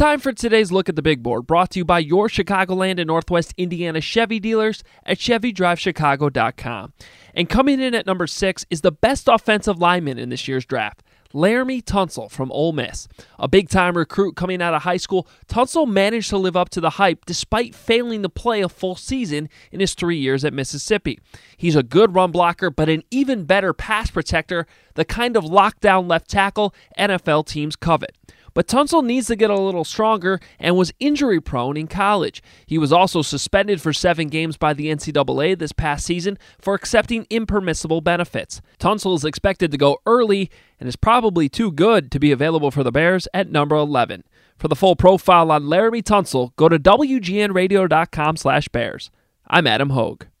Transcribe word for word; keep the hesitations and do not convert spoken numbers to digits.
time for today's Look at the Big Board, brought to you by your Chicagoland and Northwest Indiana Chevy dealers at Chevy Drive Chicago dot com. And coming in at number six is the best offensive lineman in this year's draft, Laremy Tunsil from Ole Miss. A big-time recruit coming out of high school, Tunsil managed to live up to the hype despite failing to play a full season in his three years at Mississippi. He's a good run blocker, but an even better pass protector, the kind of lockdown left tackle N F L teams covet. But Tunsil needs to get a little stronger and was injury-prone in college. He was also suspended for seven games by the N C double A this past season for accepting impermissible benefits. Tunsil is expected to go early and is probably too good to be available for the Bears at number eleven. For the full profile on Laremy Tunsil, go to W G N radio dot com slash Bears. I'm Adam Hogue.